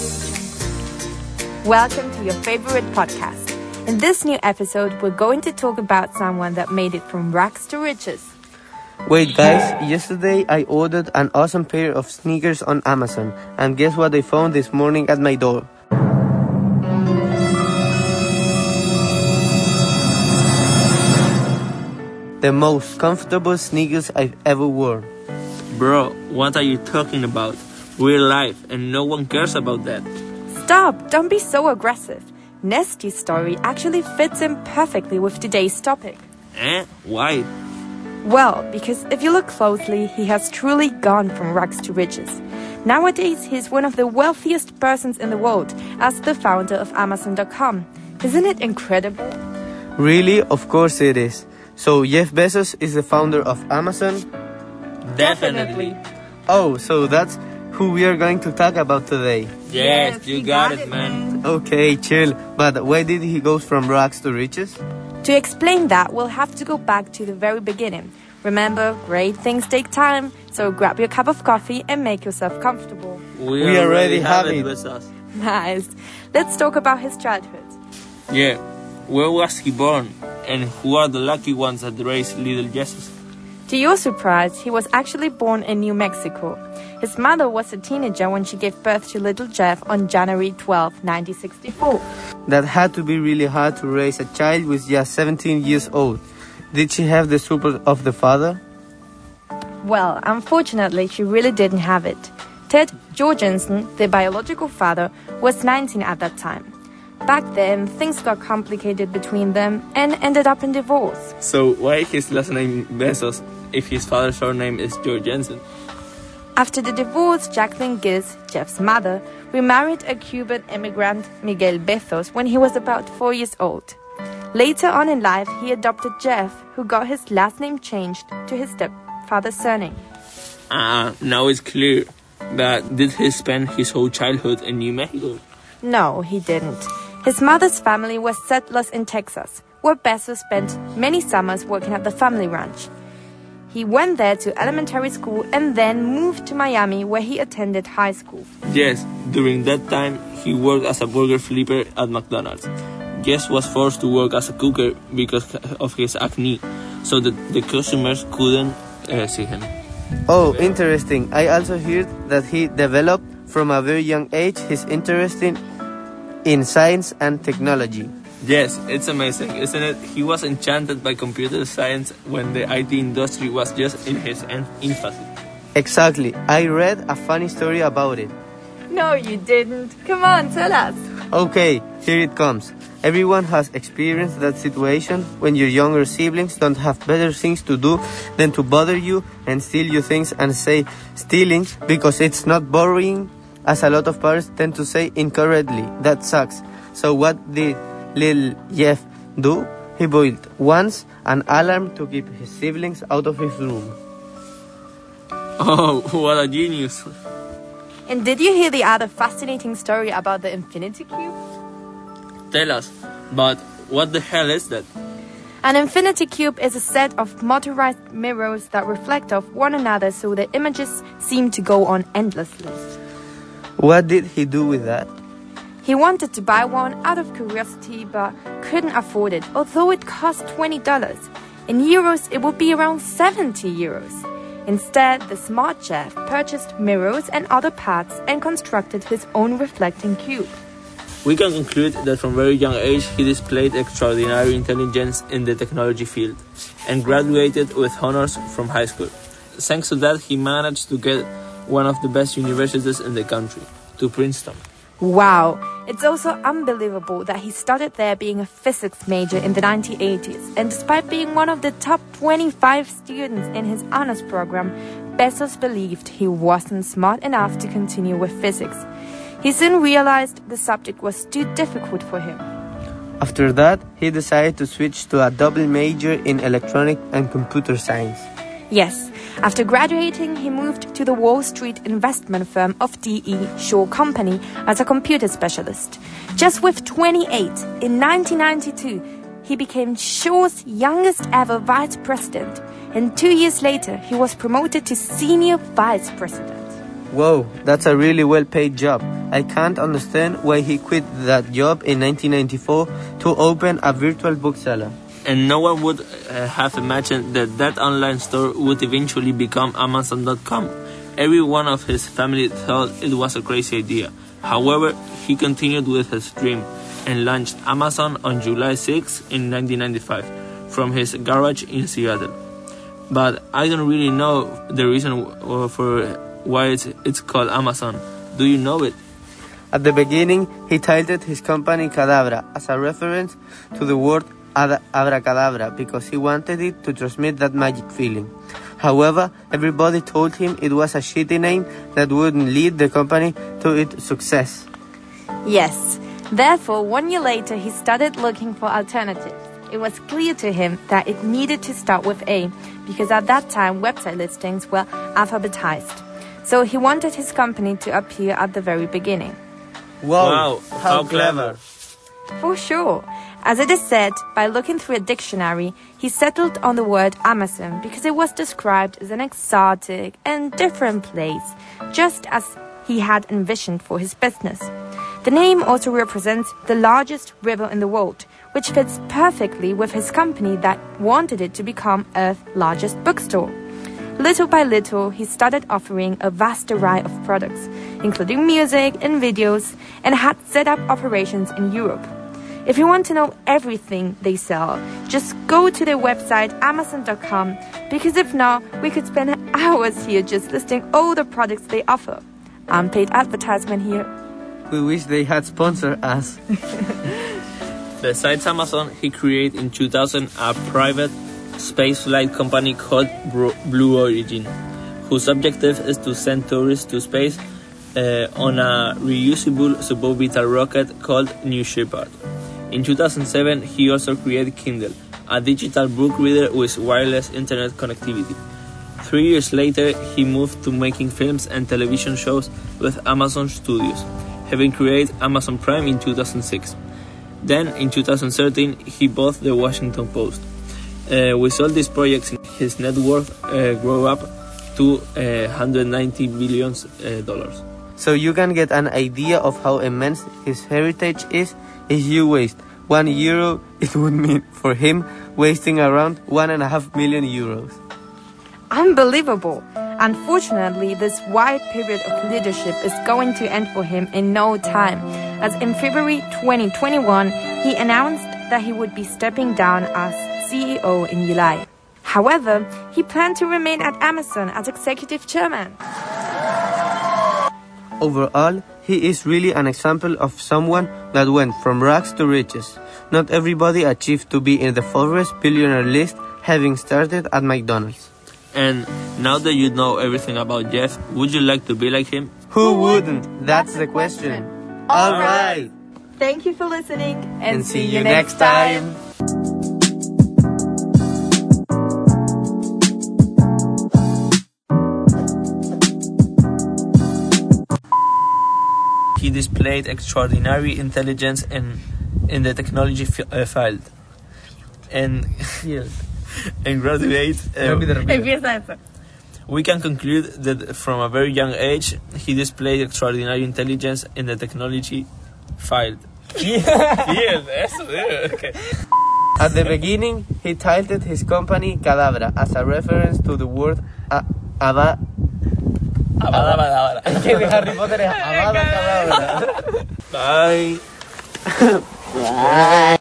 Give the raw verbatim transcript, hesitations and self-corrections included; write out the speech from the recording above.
Welcome to your favorite podcast. In this new episode, we're going to talk about someone that made it from rags to riches. Wait guys, yesterday I ordered an awesome pair of sneakers on Amazon, and guess what I found this morning at my door? The most comfortable sneakers I've ever worn. Bro, what are you talking about? We're live and no one cares about that. Stop! Don't be so aggressive. Nesty's story actually fits in perfectly with today's topic. Eh? Why? Well, because if you look closely, he has truly gone from rags to riches. Nowadays, he's one of the wealthiest persons in the world, as the founder of Amazon dot com. Isn't it incredible? Really? Of course it is. So Jeff Bezos is the founder of Amazon? Definitely. Oh, so that's who we are going to talk about today. Yes, you got it, man. Okay, chill. But why did he go from rags to riches? To explain that, we'll have to go back to the very beginning. Remember, great things take time, so grab your cup of coffee and make yourself comfortable. We, We already have it it. with us. Nice. Let's talk about his childhood. Yeah. Where was he born? And who are the lucky ones that raised little Jesus? To your surprise, he was actually born in New Mexico. His mother was a teenager when she gave birth to little Jeff on January twelfth, nineteen sixty-four. That had to be really hard to raise a child with just seventeen years old. Did she have the support of the father? Well, unfortunately, she really didn't have it. Ted Jorgensen, the biological father, was nineteen at that time. Back then, things got complicated between them and ended up in divorce. So why his last name Bezos if his father's surname is Jorgensen? After the divorce, Jacqueline Giz, Jeff's mother, remarried a Cuban immigrant, Miguel Bezos, when he was about four years old. Later on in life, he adopted Jeff, who got his last name changed to his stepfather's surname. Ah, now it's clear. But did he spend his whole childhood in New Mexico? No, he didn't. His mother's family was settlers in Texas, where Bezos spent many summers working at the family ranch. He went there to elementary school and then moved to Miami, where he attended high school. Yes, during that time, he worked as a burger flipper at McDonald's. Jess was forced to work as a cooker because of his acne, so that the customers couldn't uh, see him. Oh, interesting. I also heard that he developed from a very young age his interest in, in science and technology. Yes, it's amazing, isn't it? He was enchanted by computer science when the I T industry was just in his infancy. Exactly. I read a funny story about it. No, you didn't. Come on, tell us. Okay, here it comes. Everyone has experienced that situation when your younger siblings don't have better things to do than to bother you and steal your things and say stealing because it's not borrowing, as a lot of parents tend to say incorrectly. That sucks. So what did little Jeff do? He built once an alarm to keep his siblings out of his room. Oh, what a genius. And did you hear the other fascinating story about the Infinity Cube? Tell us, but what the hell is that? An Infinity Cube is a set of motorized mirrors that reflect off one another so the images seem to go on endlessly. What did he do with that? He wanted to buy one out of curiosity but couldn't afford it, although it cost twenty dollars. In euros, it would be around seventy euros. Instead, the smart Jeff purchased mirrors and other parts and constructed his own reflecting cube. We can conclude that from very young age he displayed extraordinary intelligence in the technology field and graduated with honors from high school. Thanks to that, he managed to get one of the best universities in the country, to Princeton. Wow! It's also unbelievable that he started there being a physics major in the nineteen eighties, and despite being one of the top twenty-five students in his honors program, Bezos believed he wasn't smart enough to continue with physics. He soon realized the subject was too difficult for him. After that, he decided to switch to a double major in electronic and computer science. Yes, after graduating, he moved to the Wall Street investment firm of D E. Shaw Company as a computer specialist. Just with twenty-eight, in nineteen ninety-two, he became Shaw's youngest ever vice president, and two years later, he was promoted to senior vice president. Whoa, that's a really well-paid job. I can't understand why he quit that job in nineteen ninety-four to open a virtual bookseller. And no one would uh, have imagined that that online store would eventually become Amazon dot com. Every one of his family thought it was a crazy idea. However, he continued with his dream and launched Amazon on July sixth in nineteen ninety-five from his garage in Seattle. But I don't really know the reason for why it's, it's called Amazon. Do you know it? At the beginning, he titled his company Cadabra as a reference to the word ad- abracadabra because he wanted it to transmit that magic feeling. However, everybody told him it was a shitty name that wouldn't lead the company to its success. Yes. Therefore, one year later, he started looking for alternatives. It was clear to him that it needed to start with A, because at that time, website listings were alphabetized. So he wanted his company to appear at the very beginning. Whoa, wow, how, how clever. clever. For sure. As it is said, by looking through a dictionary, he settled on the word Amazon because it was described as an exotic and different place, just as he had envisioned for his business. The name also represents the largest river in the world, which fits perfectly with his company that wanted it to become Earth's largest bookstore. Little by little, he started offering a vast array of products, including music and videos, and had set up operations in Europe. If you want to know everything they sell, just go to their website Amazon dot com, because if not, we could spend hours here just listing all the products they offer. Unpaid advertisement here. We wish they had sponsored us. Besides Amazon, he created in two thousand a private spaceflight company called Blue Origin, whose objective is to send tourists to space uh, on a reusable suborbital rocket called New Shepard. In two thousand seven, he also created Kindle, a digital book reader with wireless internet connectivity. Three years later, he moved to making films and television shows with Amazon Studios, having created Amazon Prime in two thousand six. Then, in two thousand thirteen, he bought the Washington Post. Uh, with all these projects, his net worth uh, grew up to uh, one hundred ninety billion dollars. So you can get an idea of how immense his heritage is. If you waste one euro, it would mean for him wasting around one and a half million euros. Unbelievable! Unfortunately, this wide period of leadership is going to end for him in no time, as in February twenty twenty-one, he announced that he would be stepping down as C E O in July. However, he planned to remain at Amazon as executive chairman. Overall, he is really an example of someone that went from rags to riches. Not everybody achieved to be in the Forbes billionaire list, having started at McDonald's. And now that you know everything about Jeff, would you like to be like him? Who wouldn't? That's the question. All right. Thank you for listening, and, And see you next time. He displayed extraordinary intelligence in, in the technology f- uh, field and, and graduate. Uh, Empieza eso. we can conclude that from a very young age, he displayed extraordinary intelligence in the technology field. Yes, eso, yeah, okay. At the beginning, he titled his company Cadabra as a reference to the word a- aba- Abadabadabada. que de Harry Potter es Avada Kedavra. Bye. Bye.